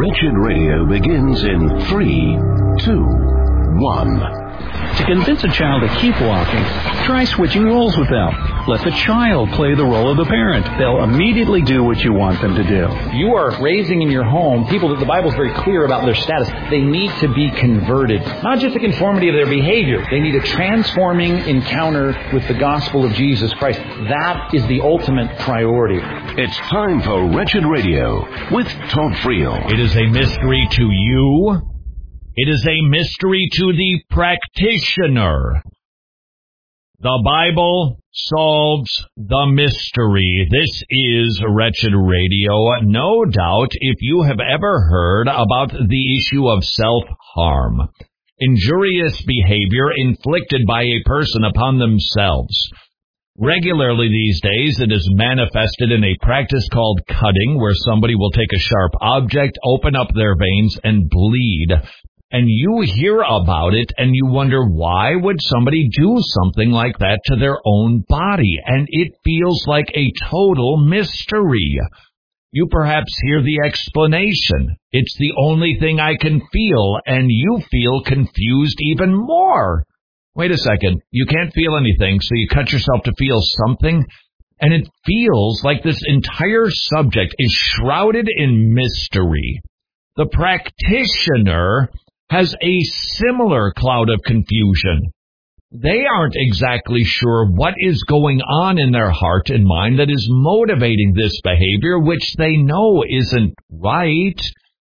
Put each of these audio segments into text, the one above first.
Wretched Radio begins in 3, 2, 1. To convince a child to keep walking, try switching roles with them. Let the child play the role of the parent. They'll immediately do what you want them to do. You are raising in your home people that the Bible is very clear about their status. They need to be converted. Not just a conformity of their behavior. They need a transforming encounter with the gospel of Jesus Christ. That is the ultimate priority. It's time for Wretched Radio with Todd Friel. It is a mystery to you. It is a mystery to the practitioner. The Bible solves the mystery. This is Wretched Radio. No doubt if you have ever heard about the issue of self-harm, injurious behavior inflicted by a person upon themselves. Regularly these days, it is manifested in a practice called cutting, where somebody will take a sharp object, open up their veins, and bleed. And you hear about it, and you wonder, why would somebody do something like that to their own body? And it feels like a total mystery. You perhaps hear the explanation. It's the only thing I can feel, and you feel confused even more. Wait a second, you can't feel anything, so you cut yourself to feel something? And it feels like this entire subject is shrouded in mystery. The practitioner has a similar cloud of confusion. They aren't exactly sure what is going on in their heart and mind that is motivating this behavior, which they know isn't right.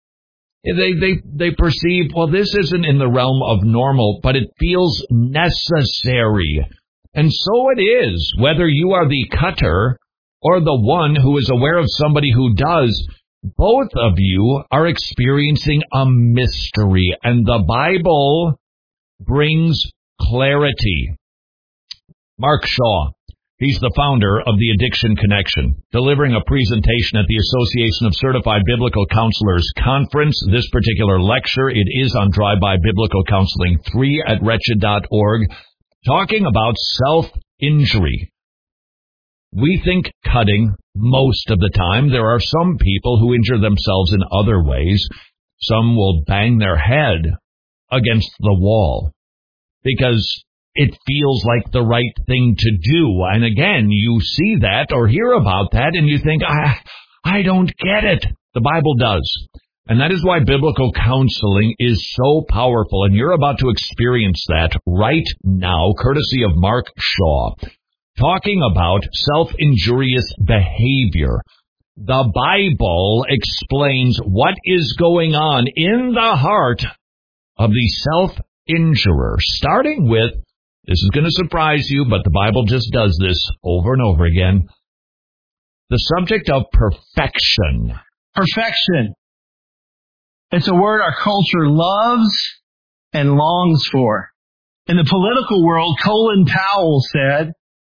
They perceive, well, this isn't in the realm of normal, but it feels necessary. And so it is, whether you are the cutter or the one who is aware of somebody who does. Both of you are experiencing a mystery, and the Bible brings clarity. Mark Shaw, he's the founder of the Addiction Connection, delivering a presentation at the Association of Certified Biblical Counselors Conference. This particular lecture, it is on Drive-By Biblical Counseling 3 at wretched.org, talking about self-injury. We think cutting most of the time. There are some people who injure themselves in other ways. Some will bang their head against the wall because it feels like the right thing to do. And again, you see that or hear about that and you think, I don't get it. The Bible does. And that is why biblical counseling is so powerful. And you're about to experience that right now, courtesy of Mark Shaw. Talking about self-injurious behavior. The Bible explains what is going on in the heart of the self-injurer, starting with, this is going to surprise you, but the Bible just does this over and over again, the subject of perfection. Perfection. It's a word our culture loves and longs for. In the political world, Colin Powell said,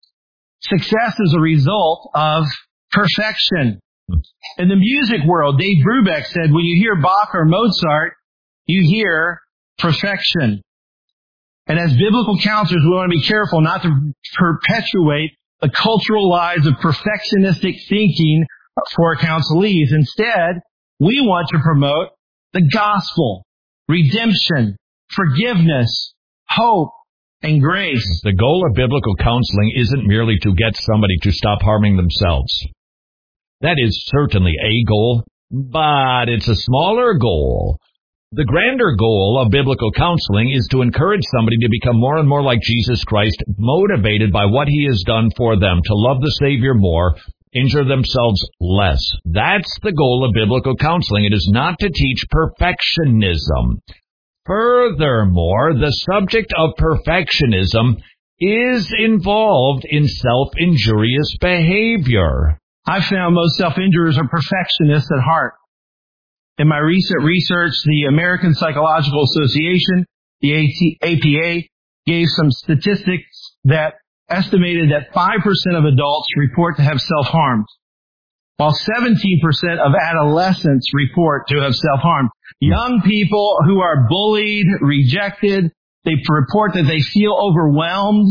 success is a result of perfection. In the music world, Dave Brubeck said, when you hear Bach or Mozart, you hear perfection. And as biblical counselors, we want to be careful not to perpetuate the cultural lies of perfectionistic thinking for our counselees. Instead, we want to promote the gospel, redemption, forgiveness, hope, and grace. The goal of biblical counseling isn't merely to get somebody to stop harming themselves. That is certainly a goal, but it's a smaller goal. The grander goal of biblical counseling is to encourage somebody to become more and more like Jesus Christ, motivated by what he has done for them, to love the Savior more, injure themselves less. That's the goal of biblical counseling. It is not to teach perfectionism. Furthermore, the subject of perfectionism is involved in self-injurious behavior. I found most self-injurers are perfectionists at heart. In my recent research, the American Psychological Association, the APA, gave some statistics that estimated that 5% of adults report to have self-harmed, while 17% of adolescents report to have self-harmed. Young people who are bullied, rejected, they report that they feel overwhelmed,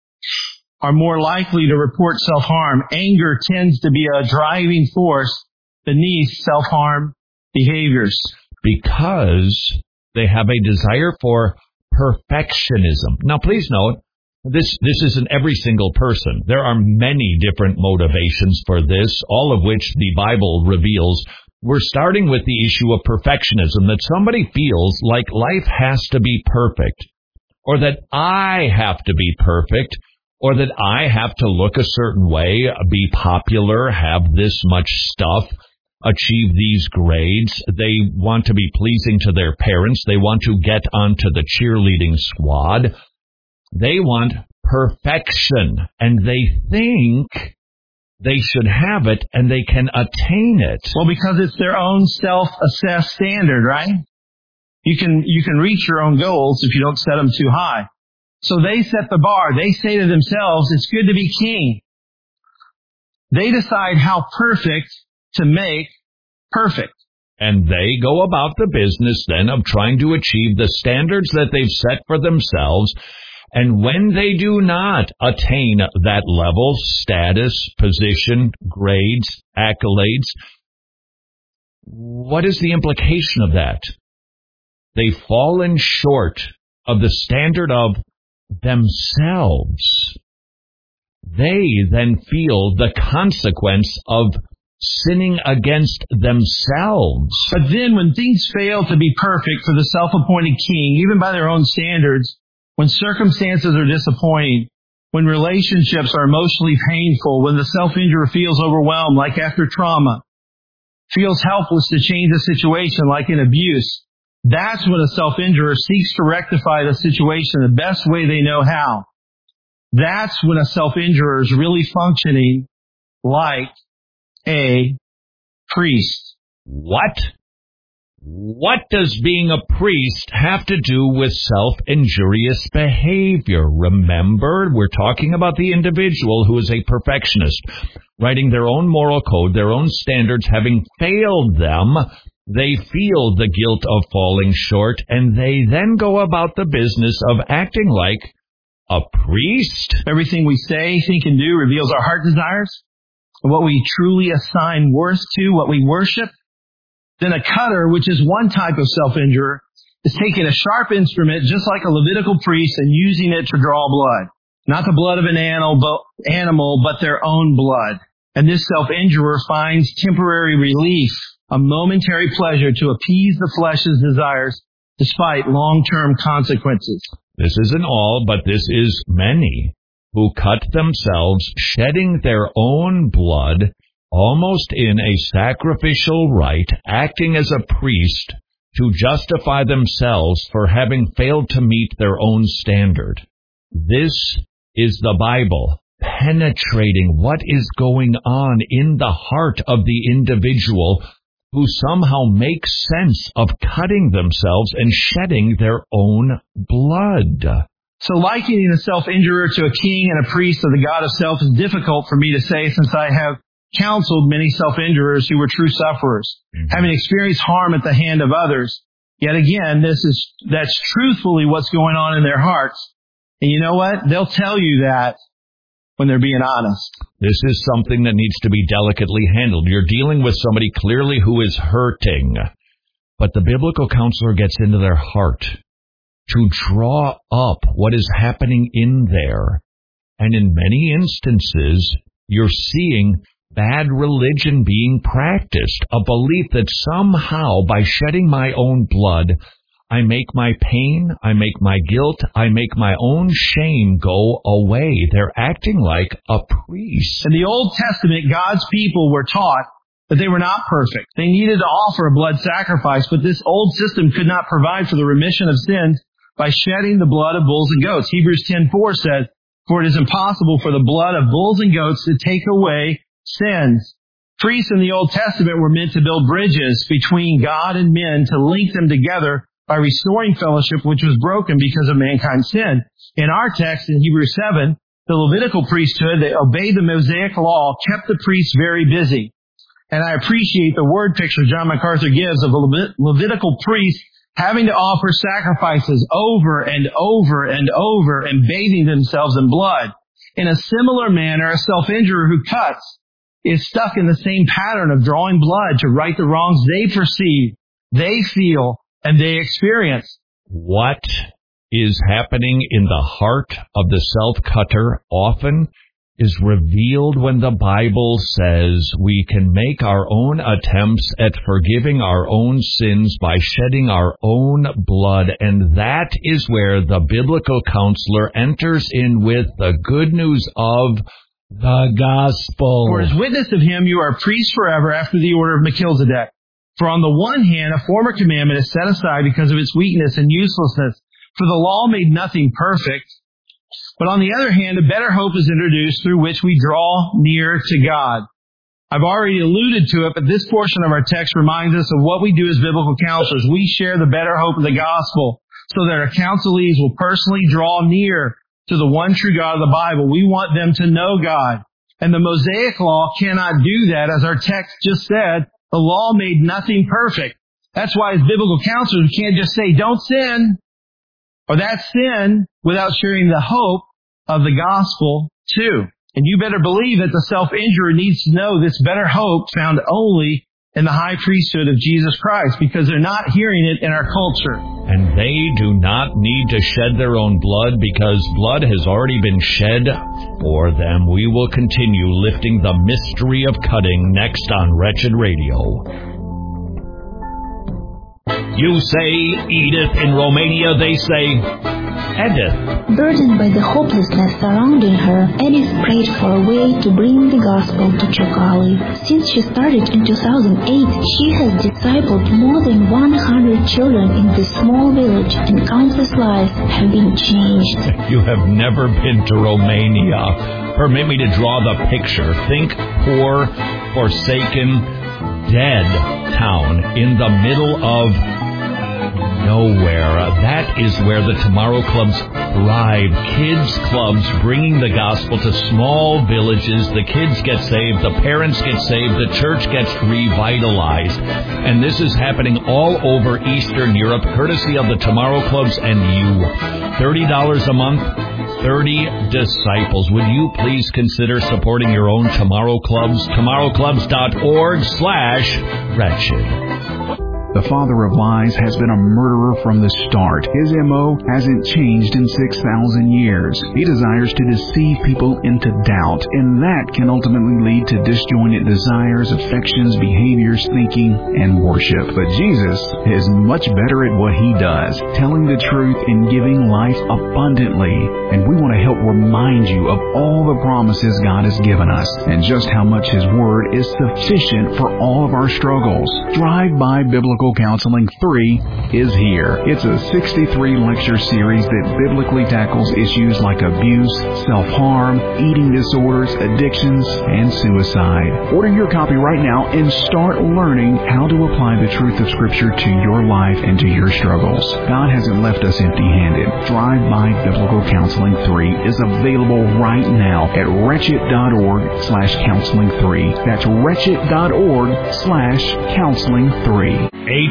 are more likely to report self-harm. Anger tends to be a driving force beneath self-harm behaviors. because they have a desire for perfectionism. Now, please note, this isn't every single person. There are many different motivations for this, all of which the Bible reveals. We're starting with the issue of perfectionism, that somebody feels like life has to be perfect, or that I have to be perfect, or that I have to look a certain way, be popular, have this much stuff, achieve these grades. They want to be pleasing to their parents. They want to get onto the cheerleading squad. They want perfection, and they think they should have it and they can attain it. Well, because it's their own self-assessed standard, right? You can reach your own goals if you don't set them too high. So they set the bar. They say to themselves, it's good to be king. They decide how perfect to make perfect. And they go about the business then of trying to achieve the standards that they've set for themselves. And when they do not attain that level, status, position, grades, accolades, what is the implication of that? They've fallen short of the standard of themselves. They then feel the consequence of sinning against themselves. But then when things fail to be perfect for the self-appointed king, even by their own standards, when circumstances are disappointing, when relationships are emotionally painful, when the self-injurer feels overwhelmed, like after trauma, feels helpless to change the situation, like in abuse, that's when a self-injurer seeks to rectify the situation the best way they know how. That's when a self-injurer is really functioning like a priest. What? What does being a priest have to do with self-injurious behavior? Remember, we're talking about the individual who is a perfectionist, writing their own moral code, their own standards, having failed them. They feel the guilt of falling short, and they then go about the business of acting like a priest. Everything we say, think, and do reveals our heart desires, what we truly assign worth to, what we worship. Then a cutter, which is one type of self-injurer, is taking a sharp instrument, just like a Levitical priest, and using it to draw blood. Not the blood of an animal, but their own blood. And this self-injurer finds temporary relief, a momentary pleasure to appease the flesh's desires, despite long-term consequences. This isn't all, but this is many who cut themselves, shedding their own blood, almost in a sacrificial rite, acting as a priest to justify themselves for having failed to meet their own standard. This is the Bible penetrating what is going on in the heart of the individual who somehow makes sense of cutting themselves and shedding their own blood. So likening a self-injurer to a king and a priest of the God of self is difficult for me to say, since I have counseled many self-injurers who were true sufferers, having experienced harm at the hand of others. Yet again, that's truthfully what's going on in their hearts. And you know what? They'll tell you that when they're being honest. This is something that needs to be delicately handled. You're dealing with somebody clearly who is hurting, but the biblical counselor gets into their heart to draw up what is happening in there. And in many instances, you're seeing bad religion being practiced, a belief that somehow by shedding my own blood, I make my pain, I make my guilt, I make my own shame go away. They're acting like a priest. In the Old Testament, God's people were taught that they were not perfect. They needed to offer a blood sacrifice, but this old system could not provide for the remission of sins by shedding the blood of bulls and goats. Hebrews 10:4 says, "For it is impossible for the blood of bulls and goats to take away sins." Priests in the Old Testament were meant to build bridges between God and men to link them together by restoring fellowship which was broken because of mankind's sin. In our text in Hebrews 7, the Levitical priesthood that obeyed the Mosaic law kept the priests very busy. And I appreciate the word picture John MacArthur gives of a Levitical priest having to offer sacrifices over and over and over and bathing themselves in blood. In a similar manner, a self-injurer who cuts is stuck in the same pattern of drawing blood to right the wrongs they perceive they feel and they experience. What is happening in the heart of the self-cutter often is revealed when the Bible says we can make our own attempts at forgiving our own sins by shedding our own blood, and that is where the biblical counselor enters in with the good news of the gospel. For as witness of him you are a priest forever after the order of Melchizedek. For on the one hand, a former commandment is set aside because of its weakness and uselessness, for the law made nothing perfect. But on the other hand, a better hope is introduced through which we draw near to God. I've already alluded to it, but this portion of our text reminds us of what we do as biblical counselors. We share the better hope of the gospel so that our counselees will personally draw near to the one true God of the Bible. We want them to know God. And the Mosaic law cannot do that. As our text just said, the law made nothing perfect. That's why as biblical counselors, we can't just say, don't sin, or that's sin, without sharing the hope of the gospel too. And you better believe that the self-injurer needs to know this better hope found only in the high priesthood of Jesus Christ, because they're not hearing it in our culture. And they do not need to shed their own blood, because blood has already been shed for them. We will continue lifting the mystery of cutting next on Wretched Radio. You say Edith. In Romania, they say Edith. Burdened by the hopelessness surrounding her, Edith prayed for a way to bring the gospel to Ciocăli. Since she started in 2008, she has discipled more than 100 children in this small village, and countless lives have been changed. You have never been to Romania. Permit me to draw the picture. Think poor, forsaken, dead town in the middle of nowhere. That is where the Tomorrow Clubs thrive. Kids clubs bringing the gospel to small villages. The kids get saved, the parents get saved, the church gets revitalized. And this is happening all over Eastern Europe, courtesy of the Tomorrow Clubs and you. $30 a month, 30 disciples. Would you please consider supporting your own Tomorrow Clubs? TomorrowClubs.org/wretched. The father of lies has been a murderer from the start. His M.O. hasn't changed in 6,000 years. He desires to deceive people into doubt, and that can ultimately lead to disjointed desires, affections, behaviors, thinking, and worship. But Jesus is much better at what he does, telling the truth and giving life abundantly. And we want to help remind you of all the promises God has given us, and just how much his word is sufficient for all of our struggles. Drive-by Biblical Counseling 3 is here. It's a 63-lecture series that biblically tackles issues like abuse, self-harm, eating disorders, addictions, and suicide. Order your copy right now and start learning how to apply the truth of Scripture to your life and to your struggles. God hasn't left us empty-handed. Drive-by Biblical Counseling 3 is available right now at wretched.org/counseling3. That's wretched.org/counseling3.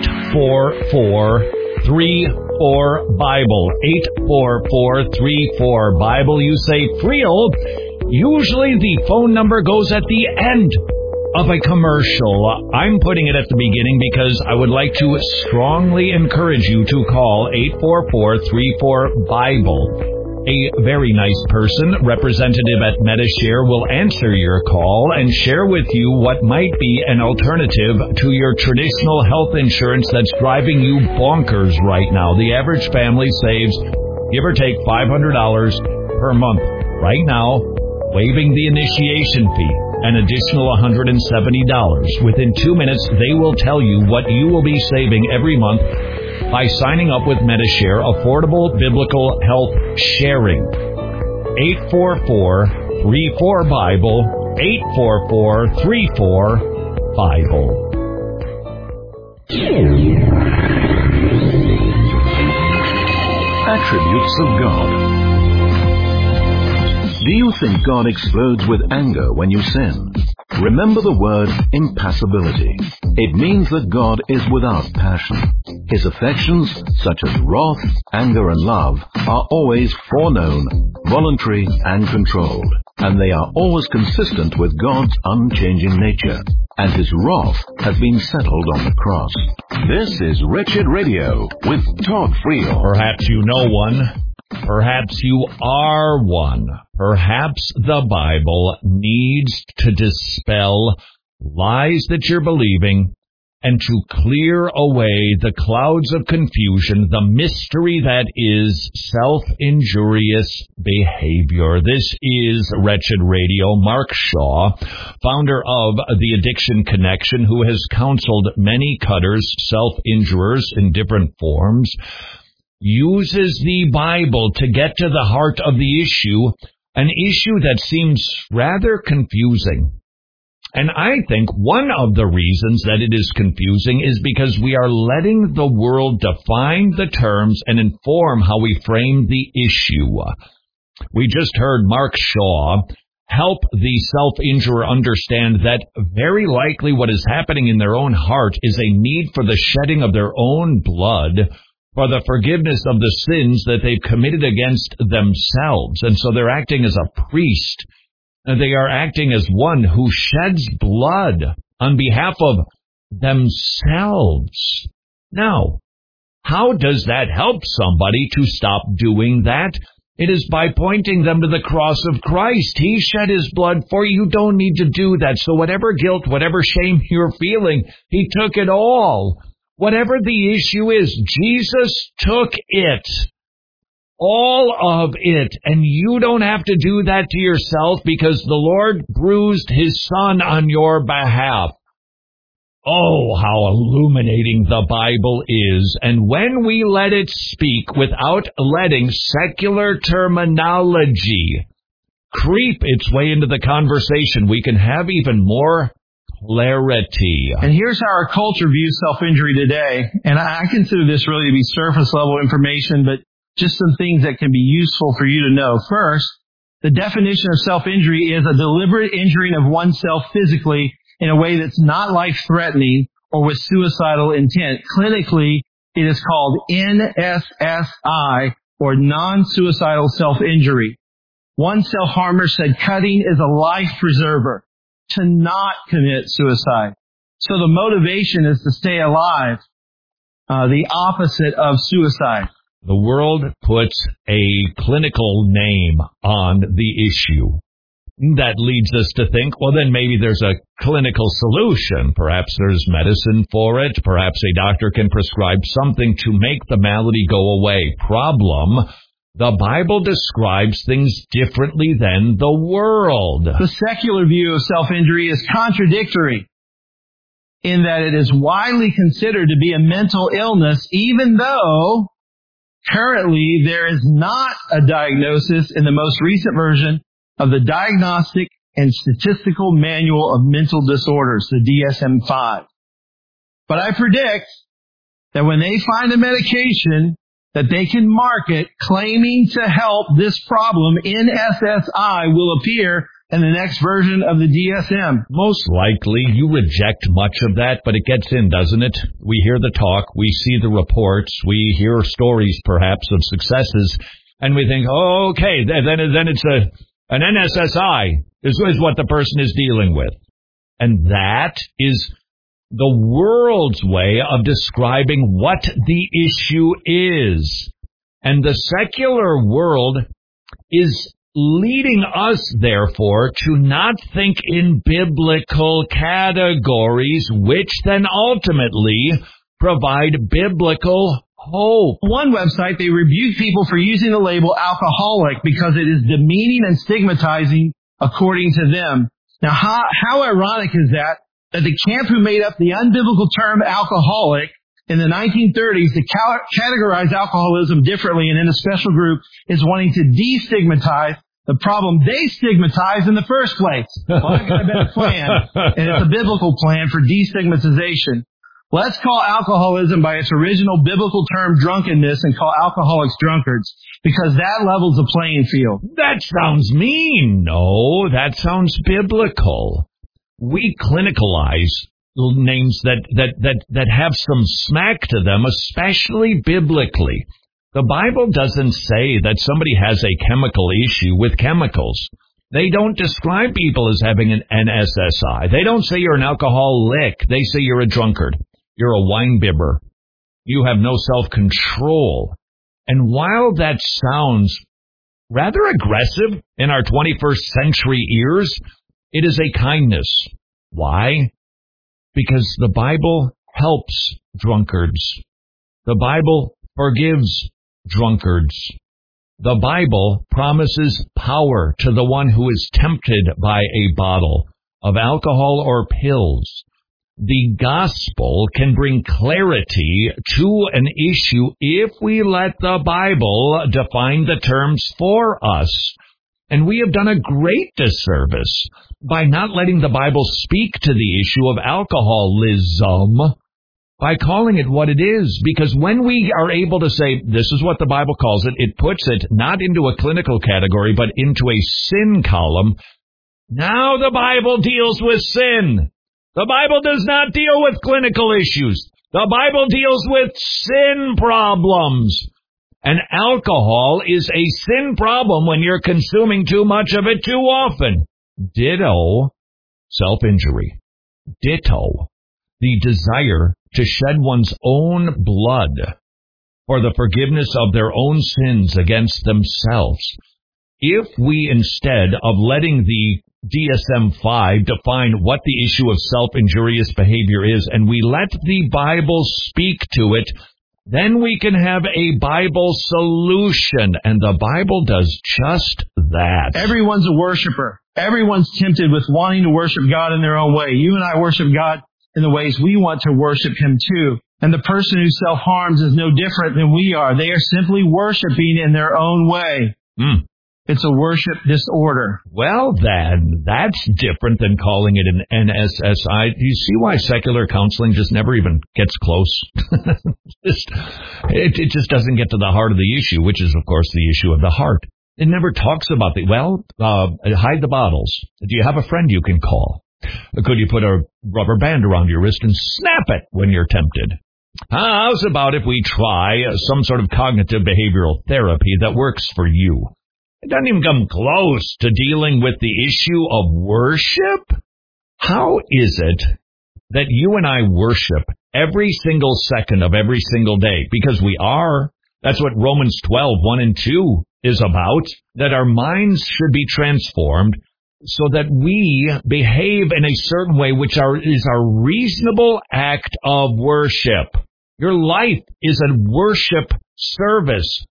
844-34-BIBLE. 844-34-BIBLE. You say, Friel, usually the phone number goes at the end of a commercial. I'm putting it at the beginning because I would like to strongly encourage you to call 844-34-BIBLE. A very nice person, representative at Medishare, will answer your call and share with you what might be an alternative to your traditional health insurance that's driving you bonkers right now. The average family saves, give or take, $500 per month. Right now, waiving the initiation fee, an additional $170. Within 2 minutes, they will tell you what you will be saving every month by signing up with Medishare, Affordable Biblical Health Sharing. 844-34-BIBLE, 844-34-BIBLE. Attributes of God. Do you think God explodes with anger when you sin? Remember the word impassibility. It means that God is without passion. His affections, such as wrath, anger, and love, are always foreknown, voluntary, and controlled. And they are always consistent with God's unchanging nature. And His wrath has been settled on the cross. This is Wretched Radio with Todd Friel. Perhaps you know one. Perhaps you are one. Perhaps the Bible needs to dispel lies that you're believing and to clear away the clouds of confusion, the mystery that is self-injurious behavior. This is Wretched Radio. Mark Shaw, founder of the Addiction Connection, who has counseled many cutters, self-injurers in different forms, uses the Bible to get to the heart of the issue, an issue that seems rather confusing. And I think one of the reasons that it is confusing is because we are letting the world define the terms and inform how we frame the issue. We just heard Mark Shaw help the self-injurer understand that very likely what is happening in their own heart is a need for the shedding of their own blood for the forgiveness of the sins that they've committed against themselves. And so they're acting as a priest. They are acting as one who sheds blood on behalf of themselves. Now, how does that help somebody to stop doing that? It is by pointing them to the cross of Christ. He shed His blood for you. You don't need to do that. So whatever guilt, whatever shame you're feeling, He took it all. Whatever the issue is, Jesus took it. All of it. And you don't have to do that to yourself because the Lord bruised His Son on your behalf. Oh, how illuminating the Bible is. And when we let it speak without letting secular terminology creep its way into the conversation, we can have even more clarity. And here's how our culture views self-injury today. And I consider this really to be surface level information, but just some things that can be useful for you to know. First, the definition of self-injury is a deliberate injuring of oneself physically in a way that's not life-threatening or with suicidal intent. Clinically, it is called NSSI, or non-suicidal self-injury. One self-harmer said cutting is a life preserver, to not commit suicide. So the motivation is to stay alive, the opposite of suicide. The world puts a clinical name on the issue. That leads us to think, well, then maybe there's a clinical solution. Perhaps there's medicine for it. Perhaps a doctor can prescribe something to make the malady go away. Problem: the Bible describes things differently than the world. The secular view of self-injury is contradictory in that it is widely considered to be a mental illness, even though currently there is not a diagnosis in the most recent version of the Diagnostic and Statistical Manual of Mental Disorders, the DSM-5. But I predict that when they find a medication that they can market claiming to help this problem, NSSI will appear in the next version of the DSM. Most likely you reject much of that, but it gets in, doesn't it? We hear the talk, we see the reports, we hear stories perhaps of successes, and we think, oh, okay, then it's an NSSI is what the person is dealing with. And that is the world's way of describing what the issue is. And the secular world is leading us, therefore, to not think in biblical categories, which then ultimately provide biblical hope. One website, they rebuke people for using the label alcoholic because it is demeaning and stigmatizing according to them. Now, how ironic is that the camp who made up the unbiblical term alcoholic in the 1930s to categorize alcoholism differently and in a special group is wanting to destigmatize the problem they stigmatized in the first place. Well, I've got a better plan, and it's a biblical plan for destigmatization. Let's call alcoholism by its original biblical term drunkenness and call alcoholics drunkards, because that levels the playing field. That sounds mean. No, that sounds biblical. we clinicalize names that have some smack to them, especially biblically. The Bible doesn't say that somebody has a chemical issue with chemicals. They don't describe people as having an SSI. They don't say you're an alcoholic. They say you're a drunkard. You're a wine bibber. You have no self-control. And while that sounds rather aggressive in our 21st century ears, it is a kindness. Why? Because the Bible helps drunkards. The Bible forgives drunkards. The Bible promises power to the one who is tempted by a bottle of alcohol or pills. The gospel can bring clarity to an issue if we let the Bible define the terms for us. And we have done a great disservice by not letting the Bible speak to the issue of alcoholism by calling it what it is. Because when we are able to say, this is what the Bible calls it, it puts it not into a clinical category, but into a sin column. Now the Bible deals with sin. The Bible does not deal with clinical issues. The Bible deals with sin problems. And alcohol is a sin problem when you're consuming too much of it too often. Ditto, self-injury. Ditto, the desire to shed one's own blood for the forgiveness of their own sins against themselves. If we, instead of letting the DSM-5 define what the issue of self-injurious behavior is, and we let the Bible speak to it, then we can have a Bible solution, and the Bible does just that. Everyone's a worshiper. Everyone's tempted with wanting to worship God in their own way. You and I worship God in the ways we want to worship Him too. And the person who self-harms is no different than we are. They are simply worshiping in their own way. It's a worship disorder. Well, then, that's different than calling it an NSSI. Do you see why secular counseling just never even gets close? It just doesn't get to the heart of the issue, which is, of course, the issue of the heart. It never talks about hide the bottles. Do you have a friend you can call? Could you put a rubber band around your wrist and snap it when you're tempted? How's about if we try some sort of cognitive behavioral therapy that works for you? It doesn't even come close to dealing with the issue of worship. How is it that you and I worship every single second of every single day? Because we are. That's what Romans 12:1 and 2 is about, that our minds should be transformed so that we behave in a certain way, which is our reasonable act of worship. Your life is a worship service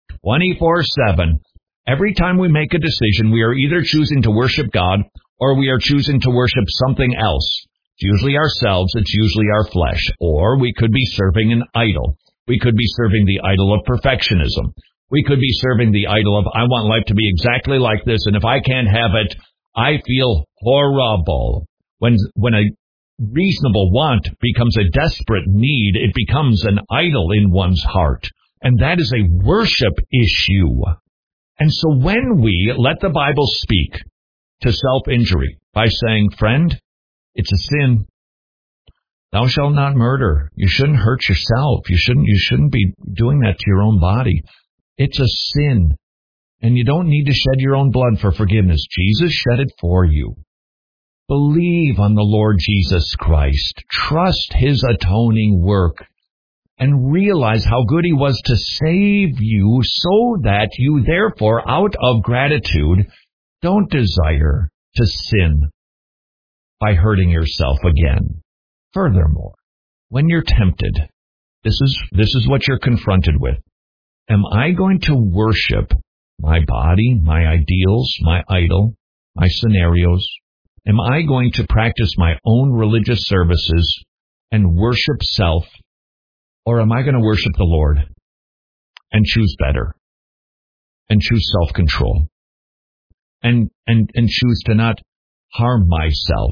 24/7. Every time we make a decision, we are either choosing to worship God or we are choosing to worship something else. It's usually ourselves, it's usually our flesh, or we could be serving an idol. We could be serving the idol of perfectionism. We could be serving the idol of, I want life to be exactly like this, and if I can't have it, I feel horrible. When a reasonable want becomes a desperate need, it becomes an idol in one's heart. And that is a worship issue. And so when we let the Bible speak to self-injury by saying, friend, it's a sin. Thou shalt not murder. You shouldn't hurt yourself. You shouldn't be doing that to your own body. It's a sin. And you don't need to shed your own blood for forgiveness. Jesus shed it for you. Believe on the Lord Jesus Christ. Trust His atoning work. And realize how good He was to save you so that you therefore, out of gratitude, don't desire to sin by hurting yourself again. Furthermore, when you're tempted, this is what you're confronted with. Am I going to worship my body, my ideals, my idol, my scenarios? Am I going to practice my own religious services and worship self? Or am I going to worship the Lord and choose better and choose self-control and choose to not harm myself,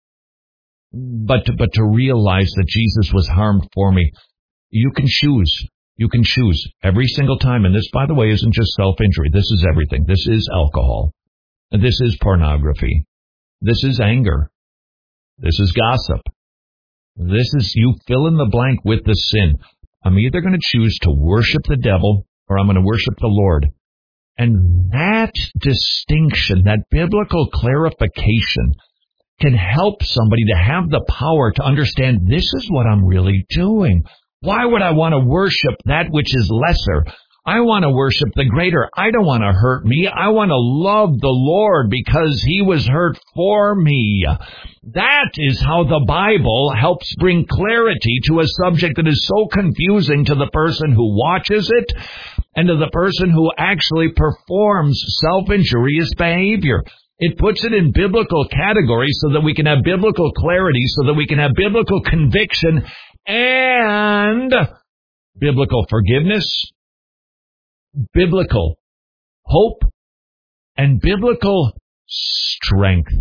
but to realize that Jesus was harmed for me? You can choose. You can choose every single time. And this, by the way, isn't just self-injury. This is everything. This is alcohol. This is pornography. This is anger. This is gossip. This is, you fill in the blank with the sin. I'm either going to choose to worship the devil or I'm going to worship the Lord. And that distinction, that biblical clarification, can help somebody to have the power to understand this is what I'm really doing. Why would I want to worship that which is lesser? I want to worship the greater. I don't want to hurt me. I want to love the Lord because he was hurt for me. That is how the Bible helps bring clarity to a subject that is so confusing to the person who watches it and to the person who actually performs self-injurious behavior. It puts it in biblical categories so that we can have biblical clarity, so that we can have biblical conviction and biblical forgiveness, biblical hope, and biblical strength.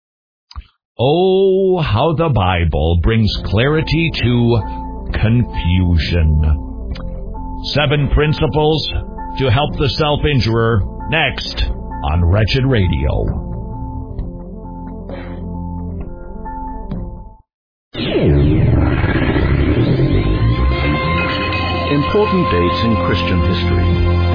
Oh, how the Bible brings clarity to confusion. 7 principles to help the self-injurer, next on Wretched Radio. Important dates in Christian history.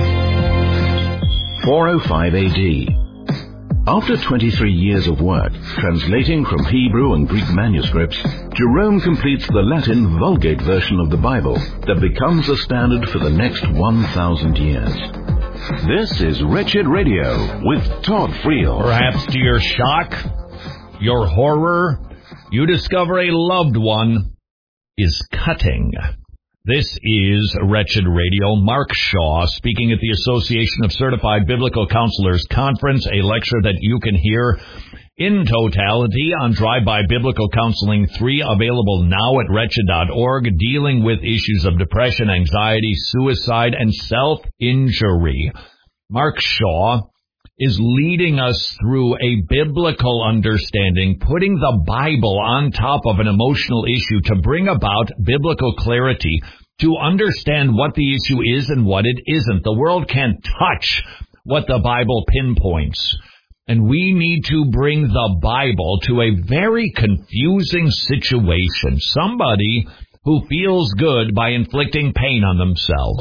405 AD. After 23 years of work, translating from Hebrew and Greek manuscripts, Jerome completes the Latin Vulgate version of the Bible that becomes the standard for the next 1,000 years. This is Wretched Radio with Todd Friel. Perhaps to your shock, your horror, you discover a loved one is cutting. This is Wretched Radio. Mark Shaw speaking at the Association of Certified Biblical Counselors Conference, a lecture that you can hear in totality on Drive-By Biblical Counseling 3, available now at wretched.org, dealing with issues of depression, anxiety, suicide, and self-injury. Mark Shaw is leading us through a biblical understanding, putting the Bible on top of an emotional issue to bring about biblical clarity, to understand what the issue is and what it isn't. The world can't touch what the Bible pinpoints. And we need to bring the Bible to a very confusing situation. Somebody who feels good by inflicting pain on themselves.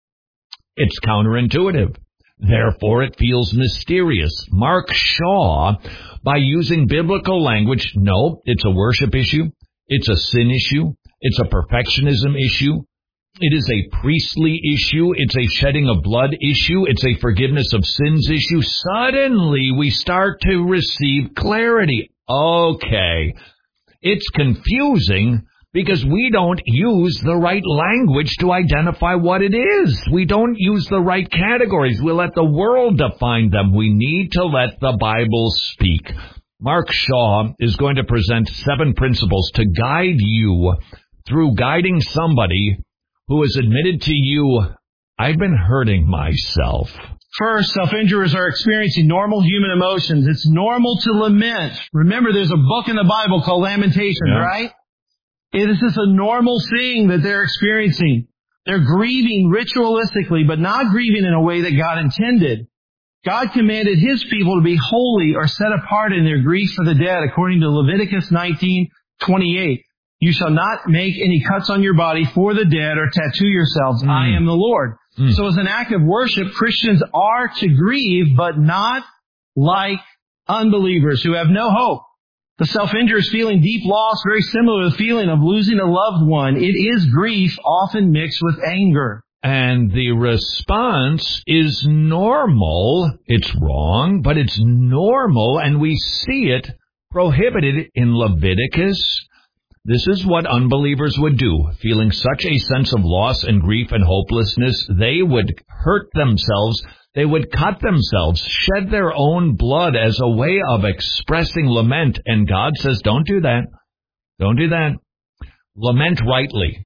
It's counterintuitive. Therefore, it feels mysterious. Mark Shaw, by using biblical language, no, it's a worship issue. It's a sin issue. It's a perfectionism issue. It is a priestly issue. It's a shedding of blood issue. It's a forgiveness of sins issue. Suddenly, we start to receive clarity. Okay, it's confusing because we don't use the right language to identify what it is. We don't use the right categories. We let the world define them. We need to let the Bible speak. Mark Shaw is going to present 7 principles to guide you through guiding somebody who has admitted to you, I've been hurting myself. First, self-injurers are experiencing normal human emotions. It's normal to lament. Remember, there's a book in the Bible called Lamentations, right? This is a normal thing that they're experiencing. They're grieving ritualistically, but not grieving in a way that God intended. God commanded his people to be holy or set apart in their grief for the dead, according to Leviticus 19:28. You shall not make any cuts on your body for the dead or tattoo yourselves. I am the Lord. So as an act of worship, Christians are to grieve, but not like unbelievers who have no hope. The self-injurer is feeling deep loss, very similar to the feeling of losing a loved one. It is grief, often mixed with anger. And the response is normal. It's wrong, but it's normal, and we see it prohibited in Leviticus. This is what unbelievers would do. Feeling such a sense of loss and grief and hopelessness, they would hurt themselves. They would cut themselves, shed their own blood as a way of expressing lament. And God says, don't do that. Don't do that. Lament rightly.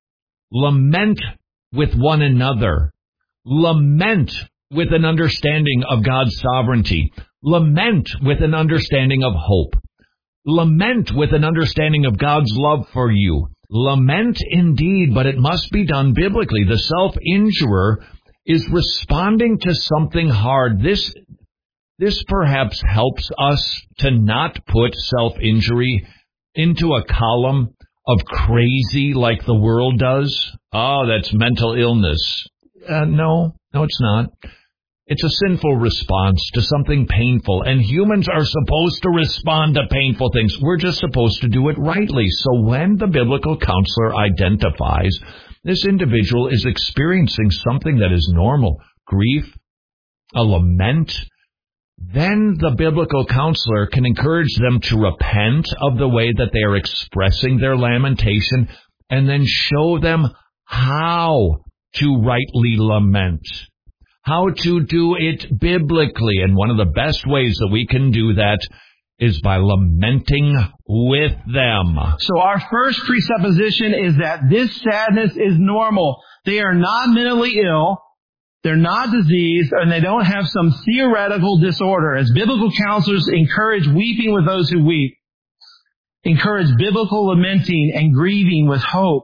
Lament with one another. Lament with an understanding of God's sovereignty. Lament with an understanding of hope. Lament with an understanding of God's love for you. Lament indeed, but it must be done biblically. The self-injurer is responding to something hard. This perhaps helps us to not put self-injury into a column of crazy like the world does? Oh, that's mental illness. No, it's not. It's a sinful response to something painful, and humans are supposed to respond to painful things. We're just supposed to do it rightly. So when the biblical counselor identifies this individual is experiencing something that is normal, grief, a lament, then the biblical counselor can encourage them to repent of the way that they are expressing their lamentation, and then show them how to rightly lament, how to do it biblically. And one of the best ways that we can do that is by lamenting with them. So our first presupposition is that this sadness is normal. They are not mentally ill. They're not diseased, and they don't have some theoretical disorder. As biblical counselors encourage weeping with those who weep, encourage biblical lamenting and grieving with hope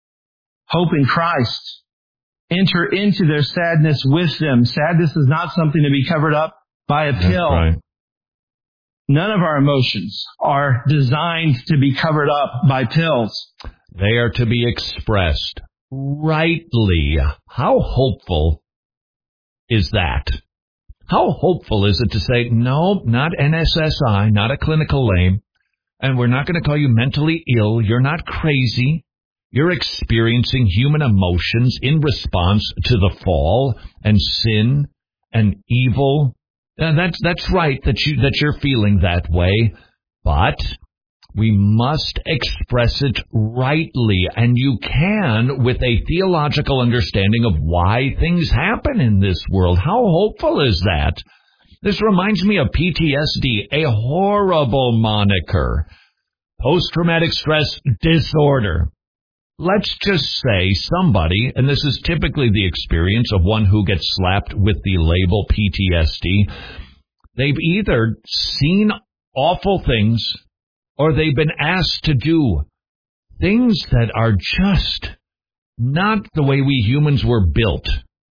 in Christ. Enter into their sadness with them. Sadness is not something to be covered up by a pill. That's right. None of our emotions are designed to be covered up by pills. They are to be expressed rightly. How hopeful is that? How hopeful is it to say, no, not NSSI, not a clinical name, and we're not going to call you mentally ill, you're not crazy, you're experiencing human emotions in response to the fall and sin and evil. That's right that you're feeling that way, but we must express it rightly, and you can with a theological understanding of why things happen in this world. How hopeful is that? This reminds me of PTSD, a horrible moniker. Post-traumatic stress disorder. Let's just say somebody, and this is typically the experience of one who gets slapped with the label PTSD, they've either seen awful things or they've been asked to do things that are just not the way we humans were built.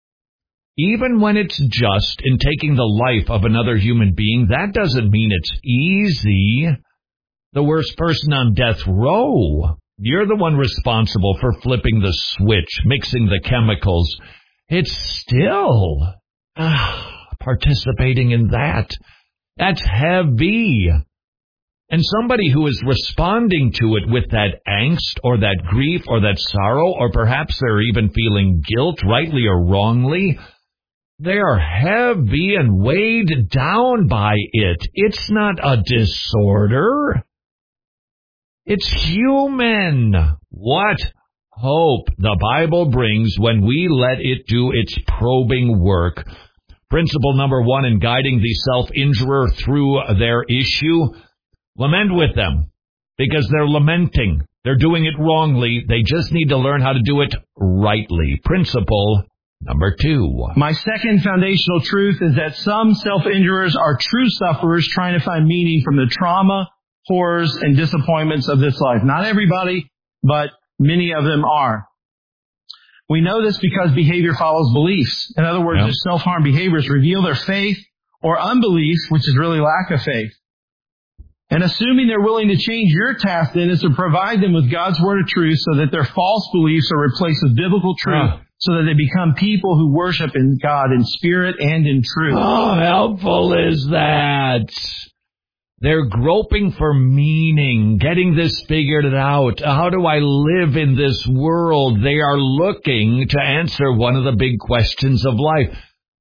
Even when it's just in taking the life of another human being, that doesn't mean it's easy. The worst person on death row, you're the one responsible for flipping the switch, mixing the chemicals. It's still participating in that. That's heavy. And somebody who is responding to it with that angst or that grief or that sorrow, or perhaps they're even feeling guilt, rightly or wrongly, they are heavy and weighed down by it. It's not a disorder. It's human. What hope the Bible brings when we let it do its probing work. Principle number 1 in guiding the self-injurer through their issue: lament with them, because they're lamenting. They're doing it wrongly. They just need to learn how to do it rightly. Principle number 2. My second foundational truth is that some self-injurers are true sufferers trying to find meaning from the trauma, horrors, and disappointments of this life. Not everybody, but many of them are. We know this because behavior follows beliefs. In other words, their self-harm behaviors reveal their faith or unbelief, which is really lack of faith. And assuming they're willing to change, your task then is to provide them with God's word of truth so that their false beliefs are replaced with biblical truth, so that they become people who worship in God in spirit and in truth. How helpful is that? They're groping for meaning, getting this figured out. How do I live in this world? They are looking to answer one of the big questions of life.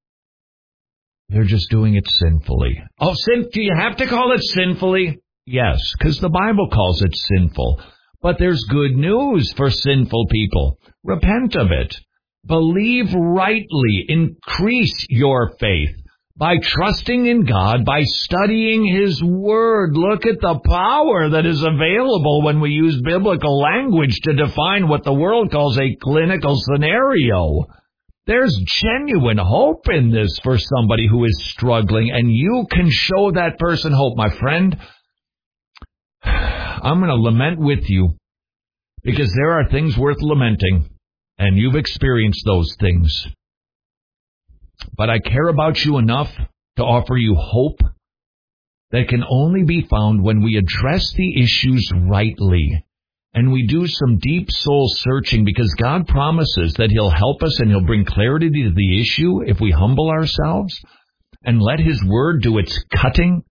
They're just doing it sinfully. Oh, do you have to call it sinfully? Yes, because the Bible calls it sinful. But there's good news for sinful people. Repent of it. Believe rightly. Increase your faith by trusting in God, by studying His Word. Look at the power that is available when we use biblical language to define what the world calls a clinical scenario. There's genuine hope in this for somebody who is struggling, and you can show that person hope. My friend, I'm going to lament with you because there are things worth lamenting, and you've experienced those things. But I care about you enough to offer you hope that can only be found when we address the issues rightly and we do some deep soul searching, because God promises that He'll help us and He'll bring clarity to the issue if we humble ourselves and let His Word do its cutting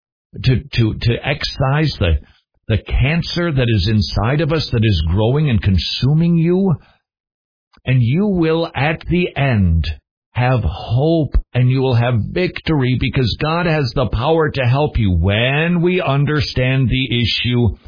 to excise the cancer that is inside of us that is growing and consuming you. And you will, at the end, have hope and you will have victory, because God has the power to help you when we understand the issue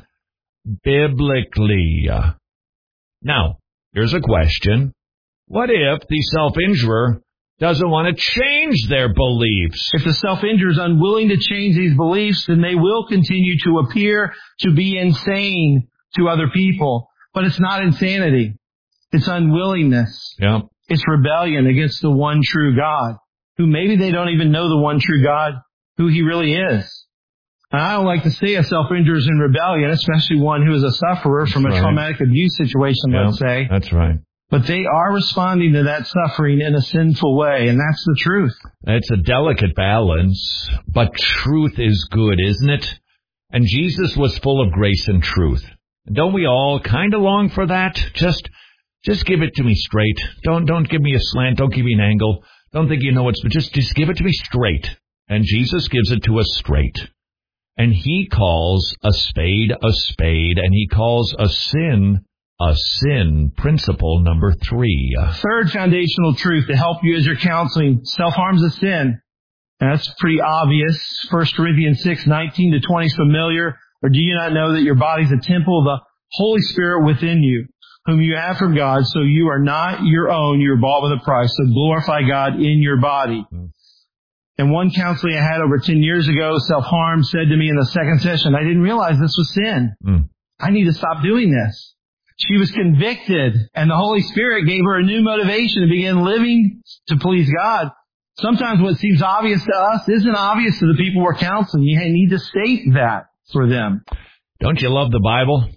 biblically. Now, here's a question. What if the self-injurer doesn't want to change their beliefs? If the self-injurer is unwilling to change these beliefs, then they will continue to appear to be insane to other people. But it's not insanity. It's unwillingness. Yeah. It's rebellion against the one true God, who maybe they don't even know the one true God, who He really is. And I don't like to see a self-injurer is in rebellion, especially one who is a sufferer from a traumatic abuse situation, let's say. That's right. But they are responding to that suffering in a sinful way, and that's the truth. It's a delicate balance, but truth is good, isn't it? And Jesus was full of grace and truth. Don't we all kind of long for that? Just give it to me straight. Don't give me a slant. Don't give me an angle. Don't think you know what's, but just give it to me straight. And Jesus gives it to us straight. And He calls a spade, and He calls a sin. Principle number 3. Third foundational truth to help you as you're counseling: self-harm's a sin. And that's pretty obvious. 1 Corinthians 6:19-20 is familiar. Or do you not know that your body's a temple of the Holy Spirit within you, whom you have from God, so you are not your own, you are bought with a price. So glorify God in your body. And one counseling I had over 10 years ago, self-harm, said to me in the second session, I didn't realize this was sin. I need to stop doing this. She was convicted, and the Holy Spirit gave her a new motivation to begin living to please God. Sometimes what seems obvious to us isn't obvious to the people we're counseling. You need to state that for them. Don't you love the Bible?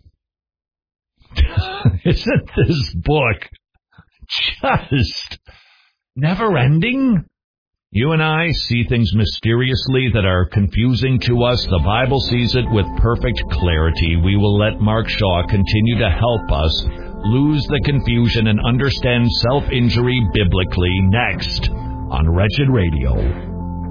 Isn't this book just never-ending? You and I see things mysteriously that are confusing to us. The Bible sees it with perfect clarity. We will let Mark Shaw continue to help us lose the confusion and understand self-injury biblically next on Wretched Radio.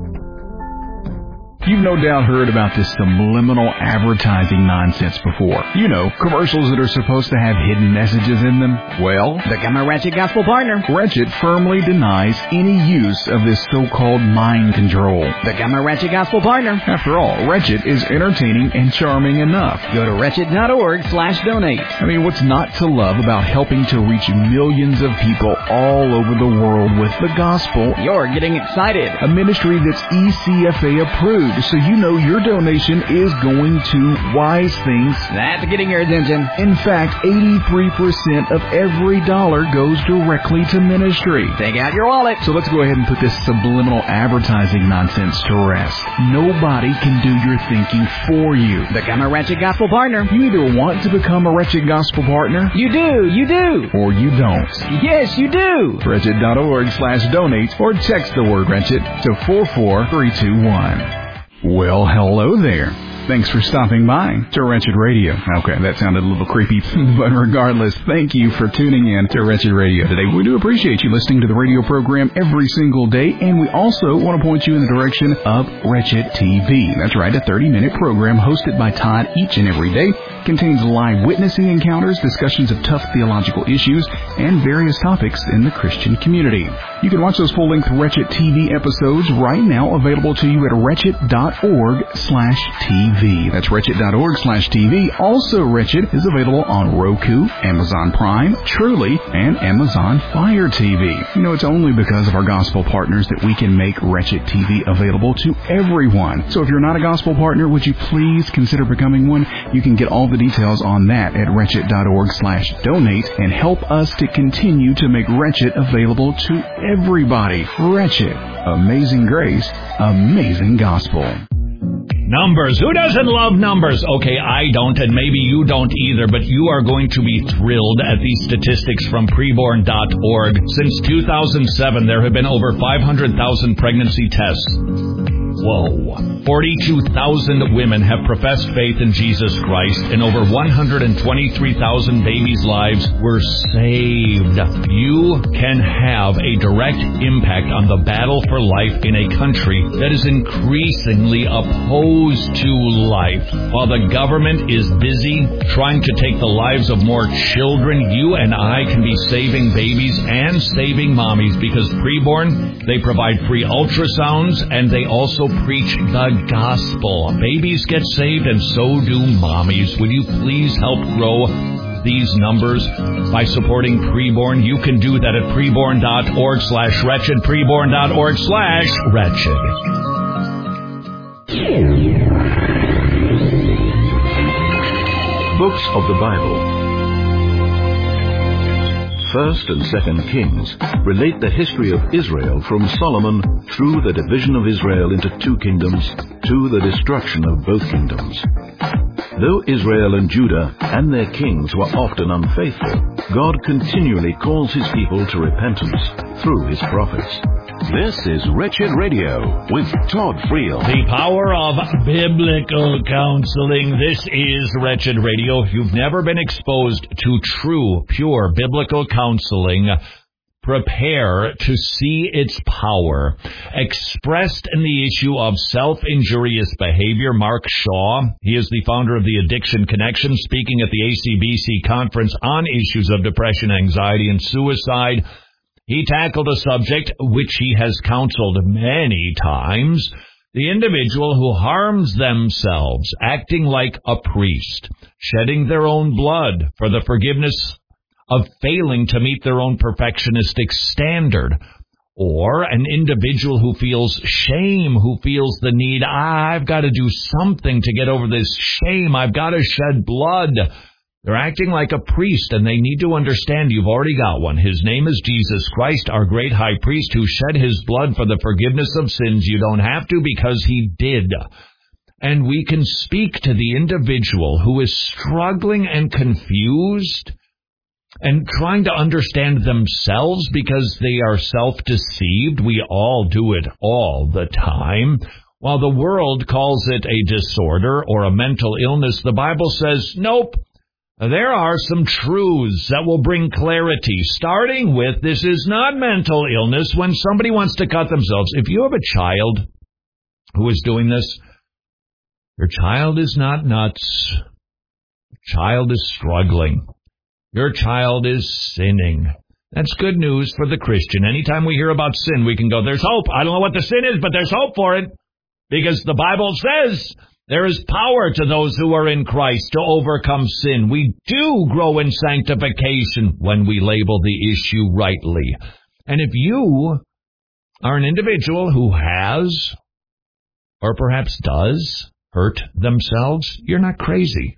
You've no doubt heard about this subliminal advertising nonsense before. You know, commercials that are supposed to have hidden messages in them. Well, become a Wretched Gospel partner. Wretched firmly denies any use of this so-called mind control. Become a Wretched Gospel partner. After all, Wretched is entertaining and charming enough. Go to wretched.org/donate. I mean, what's not to love about helping to reach millions of people all over the world with the gospel? You're getting excited. A ministry that's ECFA approved, so you know your donation is going to wise things. That's getting your attention. In fact, 83% of every dollar goes directly to ministry. Take out your wallet. So let's go ahead and put this subliminal advertising nonsense to rest. Nobody can do your thinking for you. Become a Wretched Gospel partner. You either want to become a Wretched Gospel partner. You do. Or you don't. Yes, you do. Wretched.org/donate or text the word Wretched to 44321. Well, hello there. Thanks for stopping by to Wretched Radio. Okay, that sounded a little creepy, but regardless, thank you for tuning in to Wretched Radio today. We do appreciate you listening to the radio program every single day, and we also want to point you in the direction of Wretched TV. That's right, a 30-minute program hosted by Todd each and every day. Contains live witnessing encounters, discussions of tough theological issues, and various topics in the Christian community. You can watch those full-length Wretched TV episodes right now, available to you at wretched.org/TV. That's wretched.org/TV. Also, Wretched is available on Roku, Amazon Prime, Truly, and Amazon Fire TV. You know, it's only because of our gospel partners that we can make Wretched TV available to everyone. So if you're not a gospel partner, would you please consider becoming one? You can get all the details on that at wretched.org/donate and help us to continue to make Wretched available to everybody. Wretched. Amazing grace. Amazing gospel. Numbers. Who doesn't love numbers? Okay, I don't, and maybe you don't either, but you are going to be thrilled at these statistics from preborn.org. Since 2007, there have been over 500,000 pregnancy tests. Whoa. 42,000 women have professed faith in Jesus Christ, and over 123,000 babies' lives were saved. You can have a direct impact on the battle for life in a country that is increasingly opposed to life. While the government is busy trying to take the lives of more children, you and I can be saving babies and saving mommies, because Preborn, they provide free ultrasounds, and they also preach the gospel. Babies get saved, and so do mommies. Would you please help grow these numbers by supporting Preborn? You can do that at preborn.org/wretched, preborn.org/wretched. Books of the Bible. 1st and 2nd Kings relate the history of Israel from Solomon through the division of Israel into 2 kingdoms to the destruction of both kingdoms. Though Israel and Judah and their kings were often unfaithful, God continually calls his people to repentance through his prophets. This is Wretched Radio with Todd Friel. The power of biblical counseling. This is Wretched Radio. If you've never been exposed to true, pure biblical counseling, prepare to see its power. Expressed in the issue of self-injurious behavior, Mark Shaw, he is the founder of the Addiction Connection, speaking at the ACBC conference on issues of depression, anxiety, and suicide. He tackled a subject which he has counseled many times: the individual who harms themselves, acting like a priest, shedding their own blood for the forgiveness of failing to meet their own perfectionistic standard, or an individual who feels shame, who feels the need, I've got to do something to get over this shame, I've got to shed blood. They're acting like a priest, and they need to understand you've already got one. His name is Jesus Christ, our great high priest, who shed his blood for the forgiveness of sins. You don't have to, because he did. And we can speak to the individual who is struggling and confused and trying to understand themselves because they are self-deceived. We all do it all the time. While the world calls it a disorder or a mental illness, the Bible says, nope. There are some truths that will bring clarity, starting with this is not mental illness. When somebody wants to cut themselves, if you have a child who is doing this, your child is not nuts. Your child is struggling. Your child is sinning. That's good news for the Christian. Anytime we hear about sin, we can go, there's hope. I don't know what the sin is, but there's hope for it, because the Bible says there is power to those who are in Christ to overcome sin. We do grow in sanctification when we label the issue rightly. And if you are an individual who has, or perhaps does, hurt themselves, you're not crazy.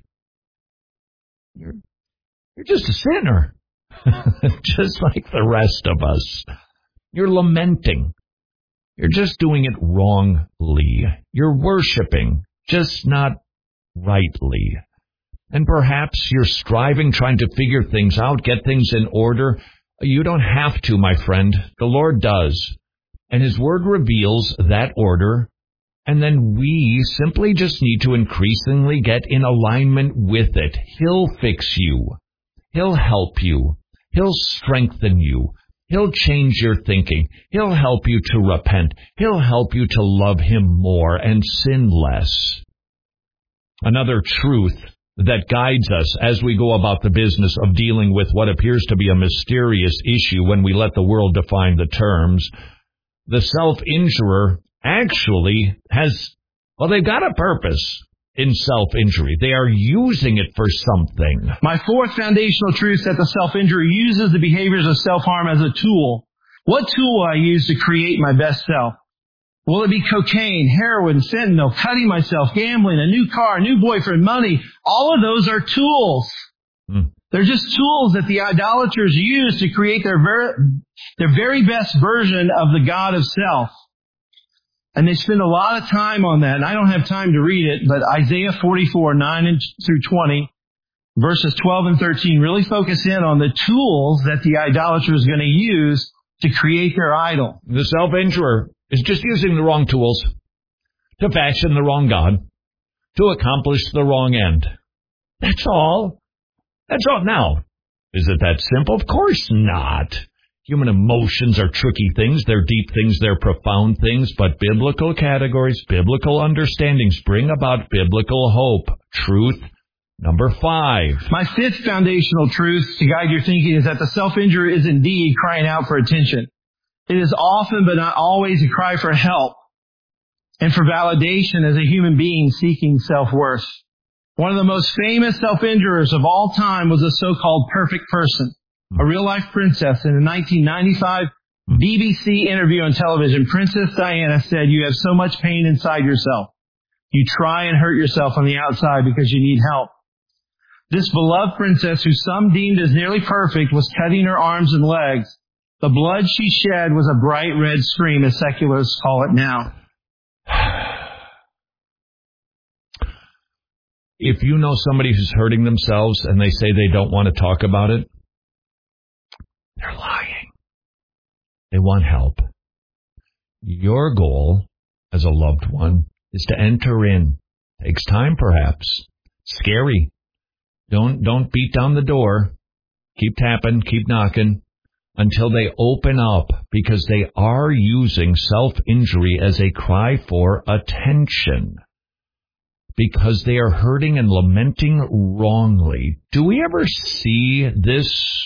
You're just a sinner, just like the rest of us. You're lamenting. You're just doing it wrongly. You're worshiping, just not rightly. And perhaps you're striving, trying to figure things out, get things in order. You don't have to, my friend. The Lord does. And his word reveals that order. And then we simply just need to increasingly get in alignment with it. He'll fix you. He'll help you. He'll strengthen you. He'll change your thinking. He'll help you to repent. He'll help you to love him more and sin less. Another truth that guides us as we go about the business of dealing with what appears to be a mysterious issue when we let the world define the terms. The self-injurer actually has, they've got a purpose in self-injury. They are using it for something. My fourth foundational truth is that the self-injury uses the behaviors of self-harm as a tool. What tool will I use to create my best self? Will it be cocaine, heroin, fentanyl, cutting myself, gambling, a new car, a new boyfriend, money? All of those are tools. They're just tools that the idolaters use to create their very best version of the God of self. And they spend a lot of time on that. And I don't have time to read it, but Isaiah 44, 9 through 20, verses 12 and 13 really focus in on the tools that the idolater is going to use to create their idol. The self-injurer is just using the wrong tools. to fashion the wrong God, to accomplish the wrong end. That's all. That's all. Now, is it that simple? Of course not. Human emotions are tricky things. They're deep things. They're profound things. But biblical categories, biblical understandings bring about biblical hope. Truth number 5. My 5th foundational truth to guide your thinking is that the self-injurer is indeed crying out for attention. It is often, but not always, a cry for help and for validation as a human being seeking self-worth. One of the most famous self-injurers of all time was a so-called perfect person, a real-life princess. In a 1995 BBC interview on television, Princess Diana said, "You have so much pain inside yourself. You try and hurt yourself on the outside because you need help." This beloved princess, who some deemed as nearly perfect, was cutting her arms and legs. The blood she shed was a bright red stream, as secularists call it now. If you know somebody who's hurting themselves and they say they don't want to talk about it, they're lying. They want help. Your goal as a loved one is to enter in. Takes time, perhaps. Scary. Don't beat down the door. Keep tapping, keep knocking until they open up, because they are using self-injury as a cry for attention, because they are hurting and lamenting wrongly. Do we ever see this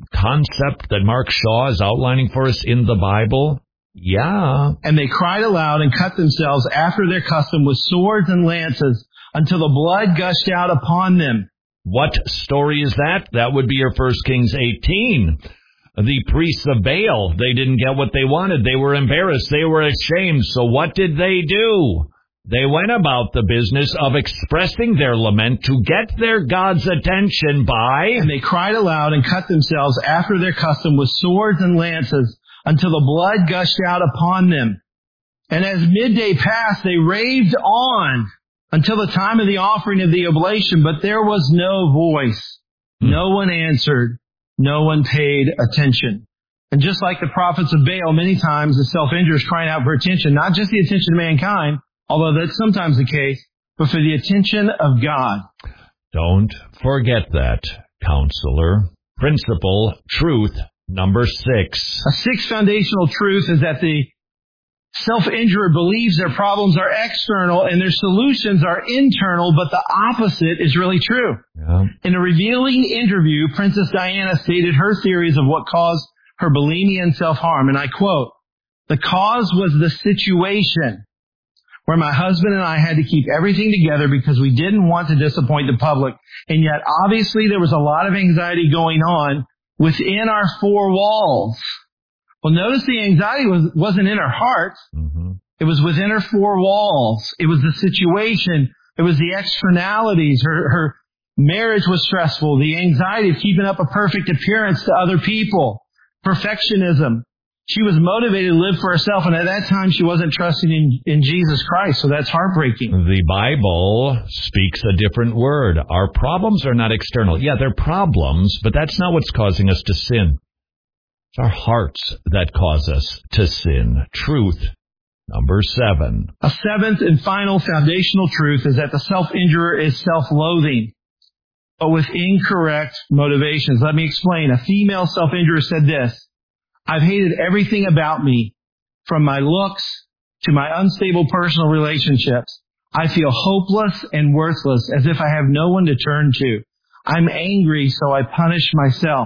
concept that Mark Shaw is outlining for us in the Bible? Yeah. And they cried aloud and cut themselves after their custom with swords and lances until the blood gushed out upon them. What story is that? That would be your 1 Kings 18. The priests of Baal, they didn't get what they wanted. They were embarrassed. They were ashamed. So what did they do? They went about the business of expressing their lament to get their God's attention by... And they cried aloud and cut themselves after their custom with swords and lances until the blood gushed out upon them. And as midday passed, they raved on until the time of the offering of the oblation, but there was no voice. No one answered. No one paid attention. And just like the prophets of Baal, many times the self-injurer is crying out for attention, not just the attention of mankind, although that's sometimes the case, but for the attention of God. Don't forget that, counselor. Principle, truth, number 6. A 6th foundational truth is that the self-injurer believes their problems are external and their solutions are internal, but the opposite is really true. Yeah. In a revealing interview, Princess Diana stated her theories of what caused her bulimia and self-harm, and I quote, "The cause was the situation where my husband and I had to keep everything together because we didn't want to disappoint the public. And yet, obviously, there was a lot of anxiety going on within our 4 walls." Well, notice the anxiety wasn't in her heart. Mm-hmm. It was within her 4 walls. It was the situation. It was the externalities. Her marriage was stressful. The anxiety of keeping up a perfect appearance to other people. Perfectionism. She was motivated to live for herself, and at that time she wasn't trusting in Jesus Christ, so that's heartbreaking. The Bible speaks a different word. Our problems are not external. Yeah, they're problems, but that's not what's causing us to sin. It's our hearts that cause us to sin. Truth, number 7. A 7th and final foundational truth is that the self-injurer is self-loathing, but with incorrect motivations. Let me explain. A female self-injurer said this: "I've hated everything about me, from my looks to my unstable personal relationships. I feel hopeless and worthless, as if I have no one to turn to. I'm angry, so I punish myself."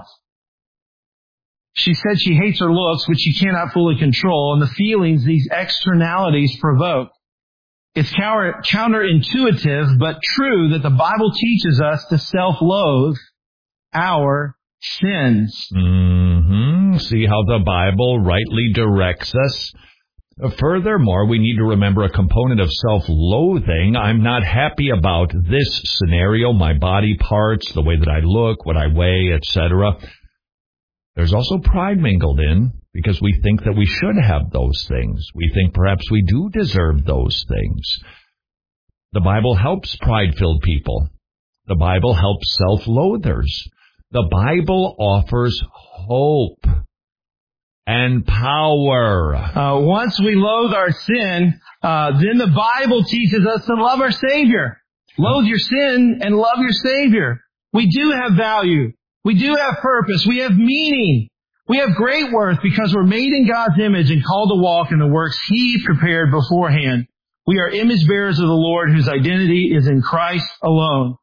She said she hates her looks, which she cannot fully control, and the feelings these externalities provoke. It's counterintuitive, but true that the Bible teaches us to self-loathe our sins. Mm-hmm. See how the Bible rightly directs us? Furthermore, we need to remember a component of self-loathing. I'm not happy about this scenario, my body parts, the way that I look, what I weigh, etc. There's also pride mingled in, because we think that we should have those things. We think perhaps we do deserve those things. The Bible helps pride-filled people. The Bible helps self-loathers. The Bible offers hope. and power. Once we loathe our sin, then the Bible teaches us to love our Savior. Loathe your sin and love your Savior. We do have value. We do have purpose. We have meaning. We have great worth because we're made in God's image and called to walk in the works He prepared beforehand. We are image bearers of the Lord whose identity is in Christ alone.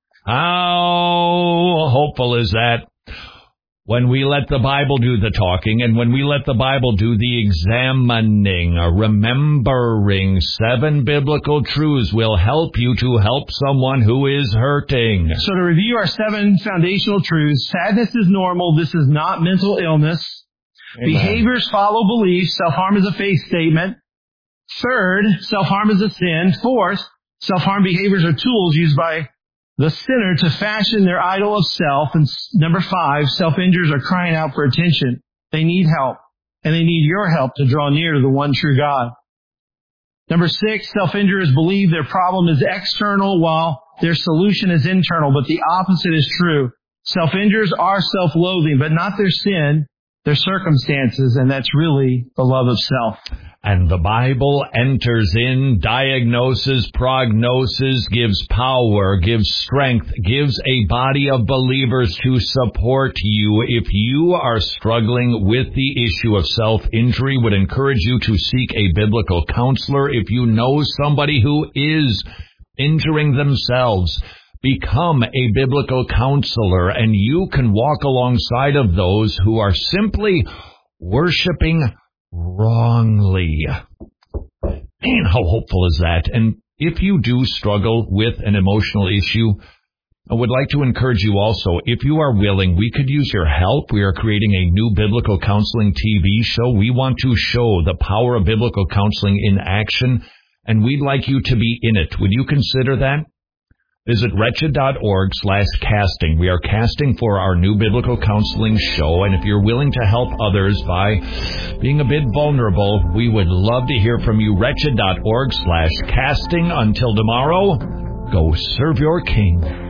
How hopeful is that? When we let the Bible do the talking and when we let the Bible do the examining, remembering 7 biblical truths will help you to help someone who is hurting. So to review our 7 foundational truths, sadness is normal. This is not mental illness. Amen. Behaviors follow beliefs. Self-harm is a faith statement. Third, self-harm is a sin. Fourth, self-harm behaviors are tools used by the sinner to fashion their idol of self. And number 5, self-injurers are crying out for attention. They need help, and they need your help to draw near to the one true God. Number 6, self-injurers believe their problem is external while their solution is internal, but the opposite is true. Self-injurers are self-loathing, but not their sin, their circumstances, and that's really the love of self. And the Bible enters in, diagnoses, prognosis, gives power, gives strength, gives a body of believers to support you. If you are struggling with the issue of self-injury, would encourage you to seek a biblical counselor. If you know somebody who is injuring themselves, become a biblical counselor, and you can walk alongside of those who are simply worshiping wrongly. Man, how hopeful is that? And if you do struggle with an emotional issue, I would like to encourage you also, if you are willing, we could use your help. We are creating a new biblical counseling TV show. We want to show the power of biblical counseling in action, and we'd like you to be in it. Would you consider that? Visit wretched.org/casting. We are casting for our new biblical counseling show, and if you're willing to help others by being a bit vulnerable, we would love to hear from you. Wretched.org/casting. Until tomorrow, go serve your King.